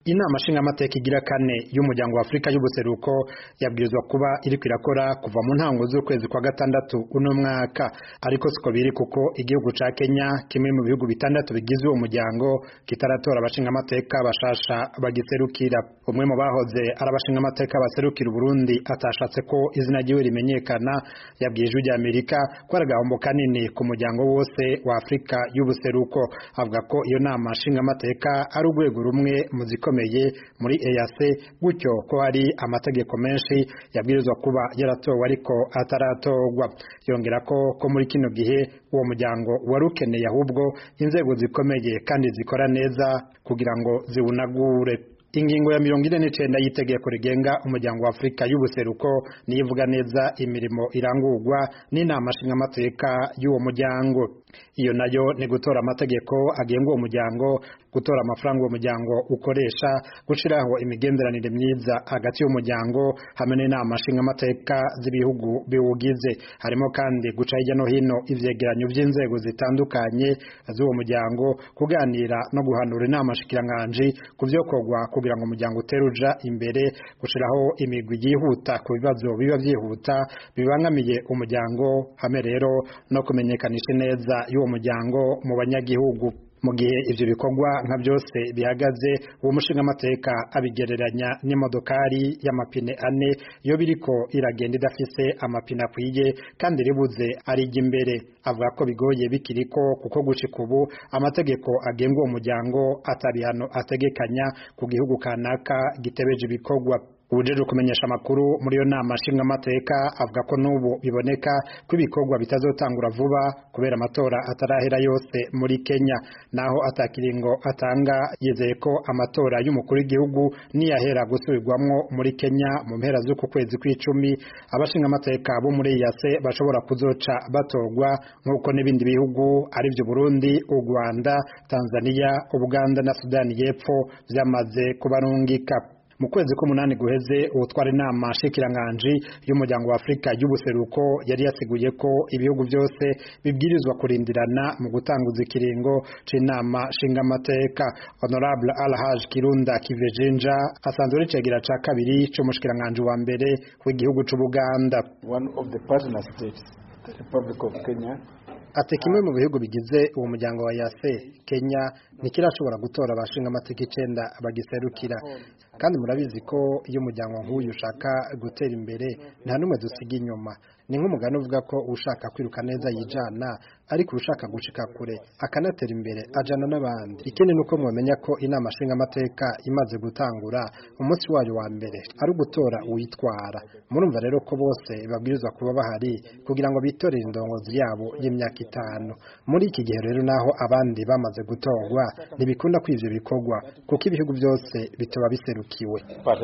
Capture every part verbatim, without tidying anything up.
Inama nshingamateka igira kane y'umuryango wa Afrika y'ubuseruko yabwirizwa kuba iriko irakora kuva mu ntango z'ukwezi kwa gatandatu uno mwaka, ariko siko biri kuko igihugu ca Kenya kimwe mu bihugu bitandatu bigize uwo muryango kitaratora abashingamateka bashasha bagiserukira. Umwe mu bahoze ari abashingamateka baserukira Burundi atashatse ko izina ryiwe rimenyekana yabwiye ijwi rya Amerika ko ari agahombo kanini ku muryango wose wa Afrika y'ubuseruko. Avuga ko iyo nama nshingamateka ari urwego rumwe mu ziko muri E A C, gutyo ko hari amategeko menshi yabwirizwa kuba yaratowe ariko ataratorwa. Yongera ko ko muri kino gihe uwo muryango warukeneye ahubwo inzego zikomeye kandi zikora neza kugira ngo ziwunagure. Ingingo ya mirongo ine n'icenda y'itegeko rigenga umuryango wa Afrika y'ubuseruko nivuga neza imirimo irangurwa n'inama nshingamateka y'uwo muryango. Iyo nayo ni gutora amategeko agenga uwo muryango, gutora amafaranga uwo muryango ukoresha, gushiraho imigenderanire myiza hagati y'umuryango hamwe n'inama nshingamateka z'ibihugu biwugize. Harimo kandi guca hirya no hino ivyegeranyo vy'inzego zitandukanye z'uwo muryango, kuganira no guhanura inama nshikiranganji kuvyokorwa kugira ngo umuryango uteruja imbere, gushiraho imigwi yihuta ku bibazo biba vyihuta bibangamiye umuryango, hamwe rero no kumenyekanisha neza y'uwo muryango mu banyagihugu. Mu gihe ivyo bikorwa nka byose bihagaze, uwo mushingamateka abigereranya n'imodokari y'amapine ane yo biriko iragenda idafise amapine akwiye kandi ribuze arija imbere. Avuga ko bigoye bikiriko kuko gushika ubu amategeko agenga uwo muryango atabihano ategekanya ku gihugu kanaka gitebeje ibikorwa. Ujeje kumenyesha makuru muri yo nama nshingamateka avuga ko nubu biboneka ko ibikorwa bitazotangura vuba kubera amatora atarahera yose muri Kenya, naho atakiringo atanga yizeye ko amatora y'umukuru w'igihugu niyahera gusubirwamwo muri Kenya mu mpera z'uku kwezi kw'icumi, abashingamateka bo muri E A C bashobora kuzoca batorwa nk'uko n'ibindi bihugu ari byo Burundi, u Rwanda, Tanzania, Uganda na Sudani y'Epfo vyamaze kubarungika. Mu kwezi k'umunani guheze utwara inama nshikiranganji y'umuryango wa Afrika y'ubuseruko yari yasiguye ko ibihugu byose bibwirizwa kurindirana mu gutanguza ikiringo c'inama nshingamateka. Honorable Alhaj Kirunda Kivejinja asanzwe ari cegira ca kabiri c'umushikiranganji wa mbere w'igihugu c'Ubuganda. One of the partner states, the Republic of Kenya, ati kimwe mu bihugu bigize uwo muryango wa E A C, Kenya ntikirashobora gutora abashinga amateka icenda bagiserukira, kandi murabizi ko iyo umuryango nk'uyu ushaka gutera imbere nta numwe dusiga inyuma. Ni nk'umugani uvuga ko ushaka kwiruka neza yijana, ariko ushaka gushika kure akanatera imbere ajana n'abandi. Ikindi nuko mwamenya ko inama nshinga amateka imaze gutangura umunsi wayo wa mbere ari gutora uyitwara. Murumva rero ko bose babwirizwa kuba bahari kugira ngo bitorere indongozi yabo y'imyaka itanu. Muri iki gihe rero naho abandi bamaze gutorwa ntibikunda ko ivyo bikorwa kuko ibihugu byose bitoba biserukiwe.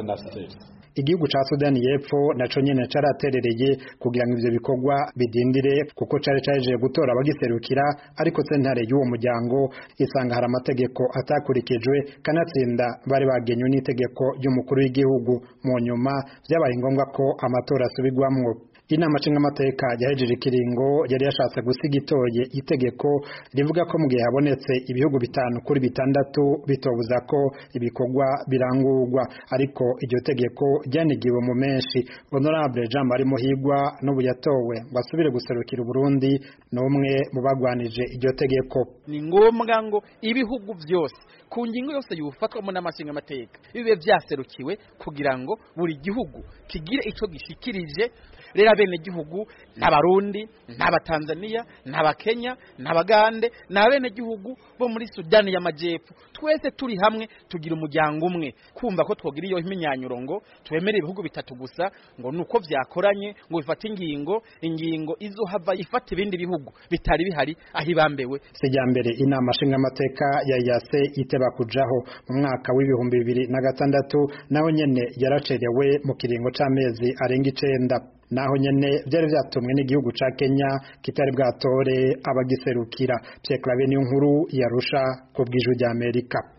Igihugu ca Sudani y'Epfo naco nyene caraterereye kugira ngo ivyo bikorwa bidindire kuko cari caje gutora abagiserukira, ariko sentare y'uwo muryango isanga hari amategeko atakurikijwe, kanatsinda bari bagenywe n'itegeko ry'umukuru w'igihugu. Mu nyuma vyabaye ngombwa ko amatora asubirwamwo. Inama nshingamateka yahejeje ikiringo yari yashatse gusiga itoye itegeko rivuga ko mu gihe habonetse ibihugu bitanu kuri bitandatu bitobuza ko ibikorwa birangurwa, ariko iryo tegeko ryanigiwe mu menshi. Honorable Jean Marie Muhigwa n'ubu yatowe basubire guserukira Burundi n'umwe mu bagwanije iryo tegeko. Ni ngombwa ngo ibihugu byose ku ngingo yose yufatwamo n'amashinga amateka bibe vyaserukiwe kugira ngo buri gihugu kigire ico gishikirije. Rera bene gihugu n'abarundi, n'abatanzania, n'abakenya, n'abagande, n'abene gihugu bo muri Sudani y'Amajepfo, twese turi hamwe tugira umuryango umwe. Kumva ko twogira iyo iminyanyuro ngo twemere ibihugu bitatu gusa ngo nuko vyakoranye ngo bifate ingingo ingingo izohava ifata ibindi bihugu bitari bihari ahibambewe. Sejambere inama nshingamateka ya E A C iteba kujaho mu mwaka w'ibihumbi bibiri na gatandatu, naho nyene yaracerewe mu kiringo c'amezi arenga icenda. Naho nyene byari vyatumwe n'igihugu ca Kenya kitari bwatore abagiserukira. Pierre Claver Niyonkuru yarusha ku bw'ijwi rya Amerika.